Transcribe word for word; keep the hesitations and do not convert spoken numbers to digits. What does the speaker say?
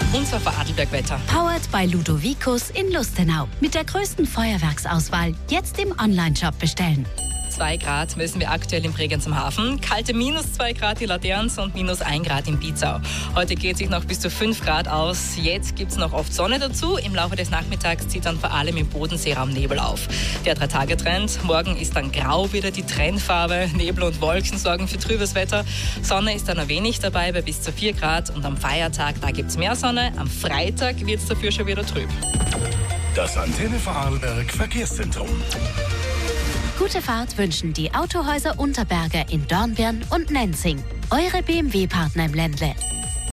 Unser Vorarlberg-Wetter. Powered by Ludovicus in Lustenau. Mit der größten Feuerwerksauswahl. Jetzt im Online-Shop bestellen. zwei Grad messen wir aktuell in Bregenz am Hafen. Kalte minus zwei Grad in Laderns und minus ein Grad in Pizau. Heute geht sich noch bis zu fünf Grad aus. Jetzt gibt es noch oft Sonne dazu. Im Laufe des Nachmittags zieht dann vor allem im Bodenseeraum Nebel auf. Der Drei-Tage-Trend. Morgen ist dann grau wieder die Trendfarbe. Nebel und Wolken sorgen für trübes Wetter. Sonne ist dann ein wenig dabei bei bis zu vier Grad. Und am Feiertag, da gibt es mehr Sonne. Am Freitag wird es dafür schon wieder trüb. Das Antenne Vorarlberg Verkehrszentrum. Gute Fahrt wünschen die Autohäuser Unterberger in Dornbirn und Nenzing. Eure B M W-Partner im Ländle.